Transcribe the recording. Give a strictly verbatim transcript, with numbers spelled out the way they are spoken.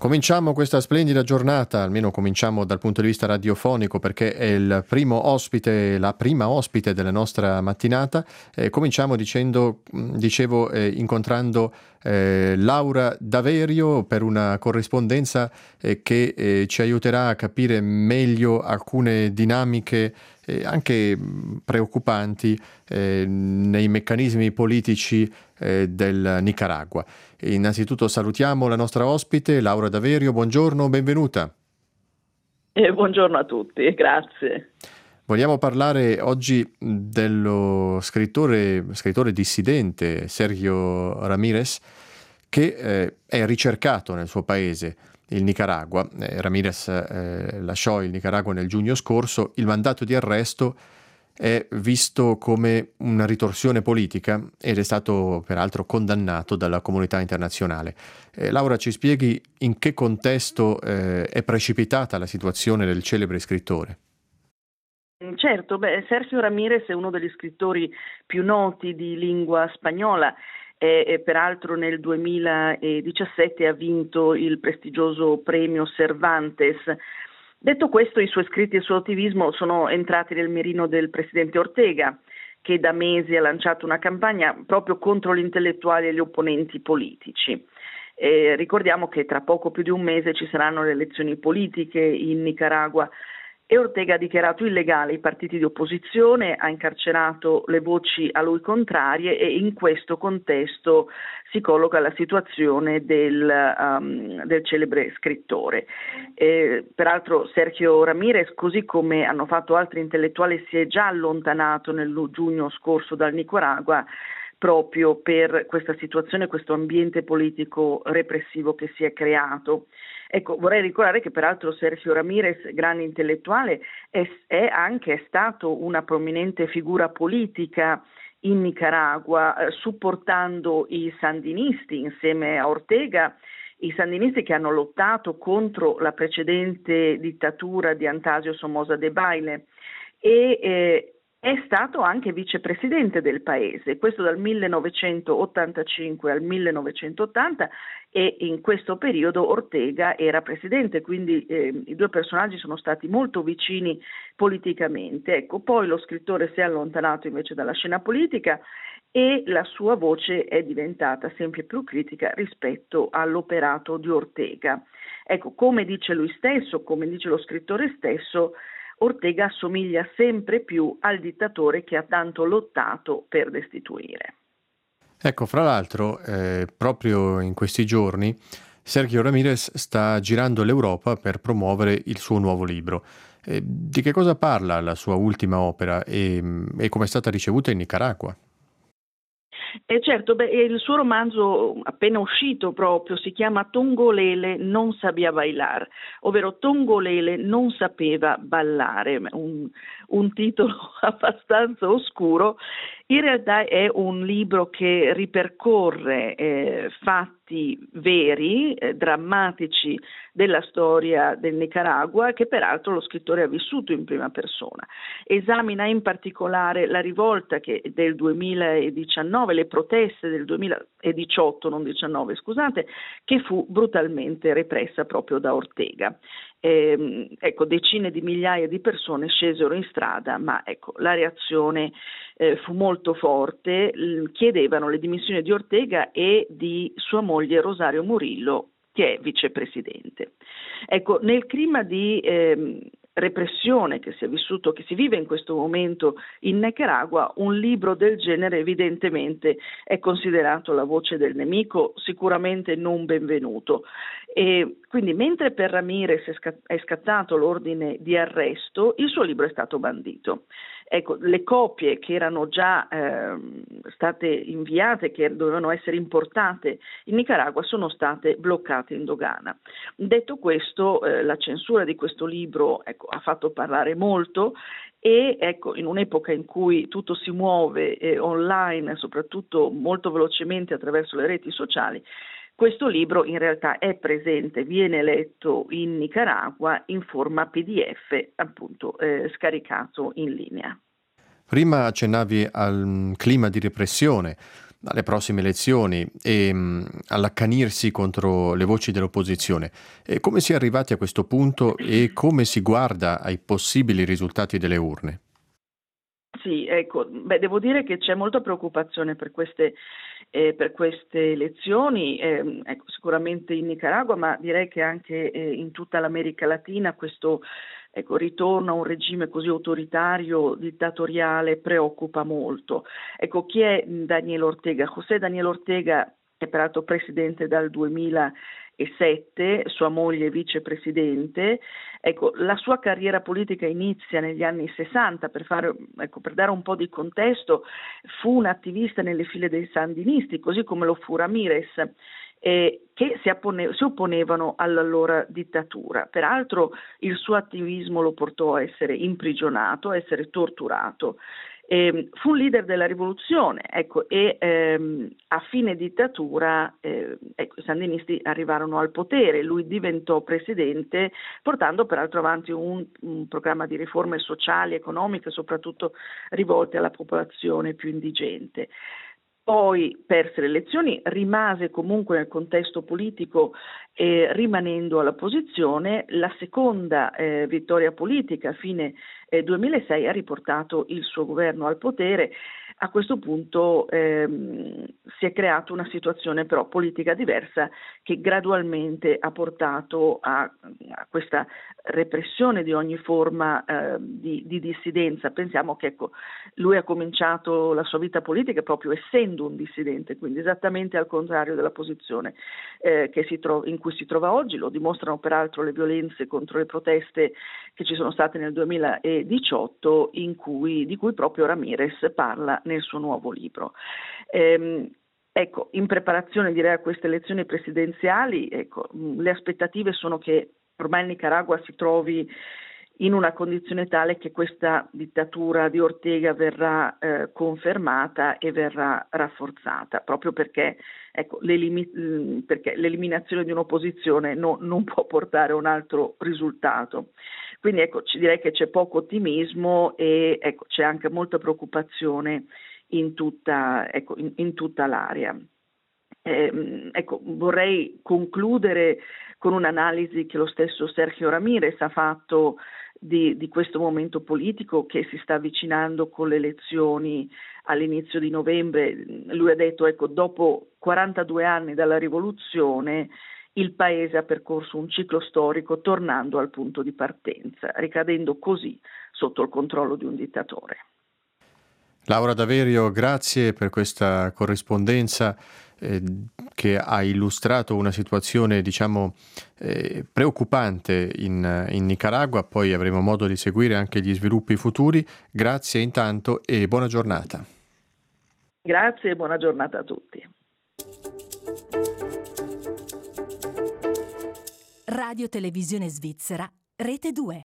Cominciamo questa splendida giornata, almeno cominciamo dal punto di vista radiofonico perché è il primo ospite, la prima ospite della nostra mattinata. Eh, cominciamo dicendo, mh, dicevo, eh, incontrando eh, Laura Daverio per una corrispondenza eh, che eh, ci aiuterà a capire meglio alcune dinamiche eh, anche mh, preoccupanti eh, nei meccanismi politici eh, del Nicaragua. Innanzitutto salutiamo la nostra ospite, Laura Daverio, buongiorno, benvenuta. Eh, buongiorno a tutti, grazie. Vogliamo parlare oggi dello scrittore, scrittore dissidente Sergio Ramírez, che eh, è ricercato nel suo paese, il Nicaragua. Eh, Ramírez eh, lasciò il Nicaragua nel giugno scorso, il mandato di arresto è visto come una ritorsione politica ed è stato peraltro condannato dalla comunità internazionale. Eh, Laura, ci spieghi in che contesto eh, è precipitata la situazione del celebre scrittore? Certo, beh, Sergio Ramírez è uno degli scrittori più noti di lingua spagnola e, e peraltro nel duemiladiciassette ha vinto il prestigioso premio Cervantes. Detto questo, i suoi scritti e il suo attivismo sono entrati nel mirino del presidente Ortega, che da mesi ha lanciato una campagna proprio contro gli intellettuali e gli opponenti politici. Eh, ricordiamo che tra poco più di un mese ci saranno le elezioni politiche in Nicaragua e Ortega ha dichiarato illegali i partiti di opposizione, ha incarcerato le voci a lui contrarie e in questo contesto si colloca la situazione del, um, del celebre scrittore. Eh, peraltro Sergio Ramírez, così come hanno fatto altri intellettuali, si è già allontanato nel giugno scorso dal Nicaragua proprio per questa situazione, questo ambiente politico repressivo che si è creato. Ecco, vorrei ricordare che peraltro Sergio Ramírez, grande intellettuale, è, è anche stato una prominente figura politica in Nicaragua, eh, supportando i sandinisti insieme a Ortega, i sandinisti che hanno lottato contro la precedente dittatura di Antasio Somoza Debayle e eh, è stato anche vicepresidente del paese, questo dal millenovecentottantacinque al millenovecentottanta e in questo periodo Ortega era presidente, quindi eh, i due personaggi sono stati molto vicini politicamente. Ecco, poi lo scrittore si è allontanato invece dalla scena politica e la sua voce è diventata sempre più critica rispetto all'operato di Ortega. Ecco, come dice lui stesso, come dice lo scrittore stesso, Ortega assomiglia sempre più al dittatore che ha tanto lottato per destituire. Ecco, fra l'altro, eh, proprio in questi giorni Sergio Ramírez sta girando l'Europa per promuovere il suo nuovo libro. Eh, di che cosa parla la sua ultima opera e, e come è stata ricevuta in Nicaragua? E certo, beh, il suo romanzo appena uscito proprio si chiama Tongolele non sabía bailar, ovvero Tongolele non sapeva ballare, un, un titolo abbastanza oscuro. In realtà è un libro che ripercorre eh, fatti veri, eh, drammatici della storia del Nicaragua, che peraltro lo scrittore ha vissuto in prima persona. Esamina in particolare la rivolta che del duemiladiciannove, le proteste del duemiladiciotto, non diciannove, scusate, che fu brutalmente repressa proprio da Ortega. Eh, ecco, decine di migliaia di persone scesero in strada, ma ecco, la reazione eh, fu molto forte, l- chiedevano le dimissioni di Ortega e di sua moglie Rosario Murillo, che è vicepresidente. Ecco, nel clima di eh, repressione che si è vissuto, che si vive in questo momento in Nicaragua, un libro del genere evidentemente è considerato la voce del nemico, sicuramente non benvenuto. E quindi mentre per Ramírez è scattato l'ordine di arresto, il suo libro è stato bandito. Ecco, le copie che erano già eh, state inviate, che dovevano essere importate in Nicaragua, sono state bloccate in dogana. Detto questo, eh, la censura di questo libro ecco, ha fatto parlare molto e ecco, in un'epoca in cui tutto si muove eh, online, soprattutto molto velocemente attraverso le reti sociali, questo libro in realtà è presente, viene letto in Nicaragua in forma P D F, appunto eh, scaricato in linea. Prima accennavi al clima di repressione. alle prossime elezioni e mh, all'accanirsi contro le voci dell'opposizione. E come si è arrivati a questo punto e come si guarda ai possibili risultati delle urne? Sì, ecco, beh, devo dire che c'è molta preoccupazione per queste, eh, per queste elezioni, ehm, ecco, sicuramente in Nicaragua, ma direi che anche eh, in tutta l'America Latina questo ecco, ritorno a un regime così autoritario, dittatoriale, preoccupa molto. Ecco, chi è Daniel Ortega? José Daniel Ortega è peraltro presidente dal duemilasette, sua moglie è vicepresidente. Ecco, la sua carriera politica inizia negli anni sessanta, per, fare, ecco, per dare un po' di contesto, fu un attivista nelle file dei sandinisti, così come lo fu Ramírez, eh, che si, appone- si opponevano all'allora dittatura. Peraltro il suo attivismo lo portò a essere imprigionato, a essere torturato. Eh, fu un leader della rivoluzione, ecco, e ehm, a fine dittatura eh, ecco, i sandinisti arrivarono al potere, lui diventò presidente, portando peraltro avanti un, un programma di riforme sociali, economiche, soprattutto rivolte alla popolazione più indigente. Poi perse le elezioni, rimase comunque nel contesto politico eh, rimanendo all'opposizione. La seconda eh, vittoria politica a fine eh, duemilasei ha riportato il suo governo al potere. A questo punto ehm, si è creata una situazione però politica diversa che gradualmente ha portato a, a questa repressione di ogni forma eh, di, di dissidenza. Pensiamo che ecco, lui ha cominciato la sua vita politica proprio essendo un dissidente, quindi esattamente al contrario della posizione eh, che si tro- in cui si trova oggi. Lo dimostrano peraltro le violenze contro le proteste che ci sono state nel duemiladiciotto, in cui, di cui proprio Ramírez parla nel suo nuovo libro. Ehm, ecco, in preparazione direi a queste elezioni presidenziali, ecco, le aspettative sono che ormai il Nicaragua si trovi in una condizione tale che questa dittatura di Ortega verrà eh, confermata e verrà rafforzata, proprio perché, ecco, l'elimi- perché l'eliminazione di un'opposizione no, non può portare a un altro risultato. Quindi ecco, ci direi che c'è poco ottimismo e ecco, c'è anche molta preoccupazione in tutta, ecco, in, in tutta l'area. Eh, ecco, vorrei concludere con un'analisi che lo stesso Sergio Ramírez ha fatto di, di questo momento politico che si sta avvicinando con le elezioni all'inizio di novembre. Lui ha detto, ecco, dopo quarantadue anni dalla rivoluzione il paese ha percorso un ciclo storico tornando al punto di partenza, ricadendo così sotto il controllo di un dittatore. Laura Daverio, grazie per questa corrispondenza eh, che ha illustrato una situazione, diciamo, eh, preoccupante in, in Nicaragua. Poi avremo modo di seguire anche gli sviluppi futuri. Grazie intanto e buona giornata. Grazie e buona giornata a tutti. Radio Televisione Svizzera, Rete due.